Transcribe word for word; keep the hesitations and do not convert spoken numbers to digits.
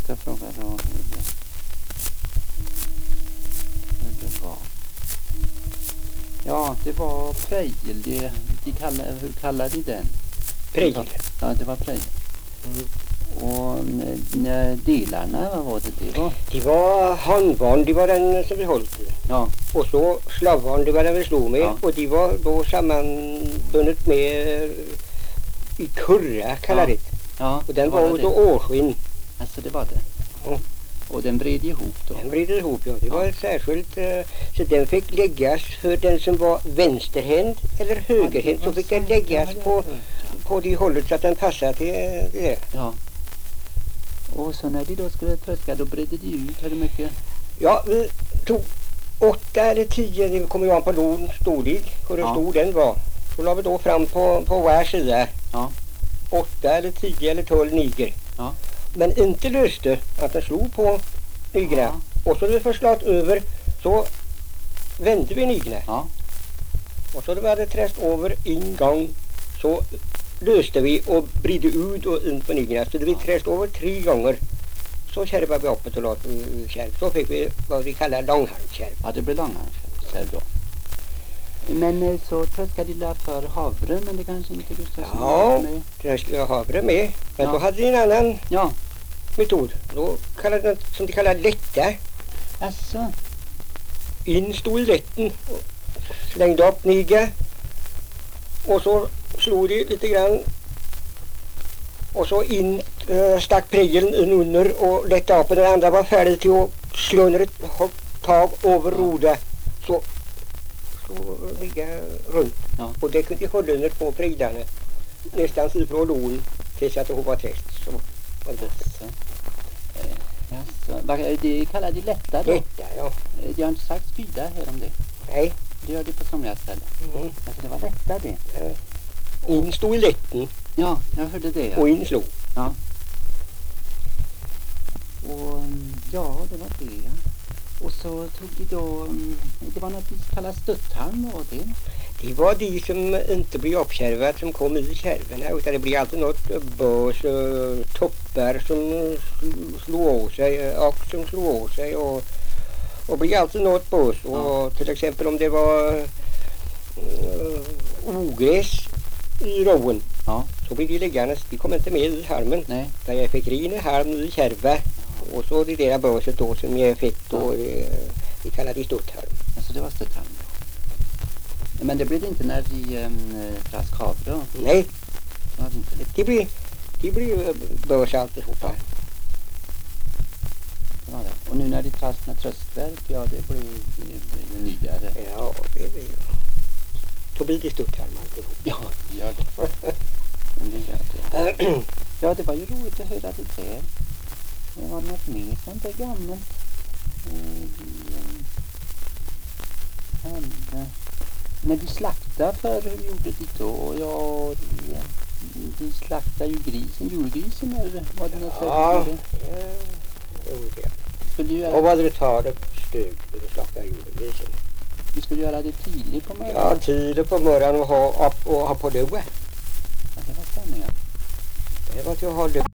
ska fråga då hur det, hur det var. Ja, det var prejl. Det, de kallar, hur kallar de den? Prejl. Ja, det var prejl. Mm. Och n- delarna, vad var det det var? Det var handbarn, det var den som vi höll till. Ja, Och så slavbarn, det var den vi slog med. Ja. Och de var då sammanbundet med eh, i kurra, kallar Ja. det. ja. Och den det var det. då årskinn. Alltså det var det. Ja. Och den vred ihop då. Den vrider ihop, ja. Det Ja. var särskilt. Eh, så den fick läggas för den som var vänsterhänt eller högerhänt. Så fick den läggas på, på det hållet så att den passade till eh, det. Ja. Och så när de då skulle tröska, då bredde de ut hur mycket? Ja, vi tog åtta eller tio, det kommer ju an på lån storlek, hur Ja. stor den var. Så la vi då fram på, på var sida. Ja. Åtta eller tio eller tolv niger. Ja. Men inte löste att den slog på nigerna. Ja. Och så när vi förslaget över så vände vi nigerna. Ja. Och så när vi hade träst över en gång så löste vi och bridde ut och in på nigerna. Så när vi träst över tre gånger så kärvade vi upp och lade kärv. Så fick vi vad vi kallar långhalskärv. Ja, det blev långhalskärv då. Men eh, så tröskade de där för havre, men det kanske inte du ska Ja, med. det skulle jag havre med. Men Ja. då hade vi en annan Ja, metod. Då kallade den som de kallar lätta. alltså. In stod i lätten och slängde upp niga. Och så slog de lite grann. Och så in äh, stack prejlen in under och lätta upp. Och den andra var färdig till att slå ner ett hårt tag över roda. Så slå ligga runt. Ja. Och det kunde hålla under på prejlarna. Nästan ifrån lån tills att hon var test. Så var det Alltså. Eh, alltså. Vad- Det kallar de lätta då. lätta, ja. Eh, De har inte sagt spyda här om det. Nej. Det gör det på somliga ställen. Mm. Alltså det var lätta det. In stod i lätten Ja, jag hörde det. Ja. och in slog. Ja. Och mm, ja, det var det. Ja. Och så tog de då, mm, det var något vi kallar stötthalm och det. Det var de som inte blev uppkärvat som kom i kärvorna, utan det blev alltid något börs och toppar som sl- slog av sig, och som slog av sig och, och blev alltid något börs. Ja. Och till exempel om det var uh, ogräs i roven Ja, så blev de liggandes, de kom inte med i halmen. nej. Där jag fick rin i halm i kärva och så det där börset då som jag fick då, det, vi kallar det stotthalm. Alltså det var stötthalm. Men det blev det inte när de um, trask havre. och- Nej, Det var det inte lite. det blir, det blir börs alltihopa. Det var det. Och nu när de trask med tröskverk, ja det blir, det blir nyare. Ja, det blir då blir det stotthalm alltihop. Ja, det gör det. Men det gör det. Ja, det var ju roligt att höra det där. Det var något mer sånt där gammalt. Eh, vi, um, hade, när de slaktade för hur gjorde de då? Ja, de, de slaktade ju grisen, julgrisen eller var det något Ja, sätt? ja, jo, det. Skulle ju Och göra, vad det tar det steg för att slakta julgrisen. vi skulle göra det tidigt på morgonen. Ja, tidigt på morgonen och ha upp och ha på det. Ja, det var stämningen. Det var till att ha det.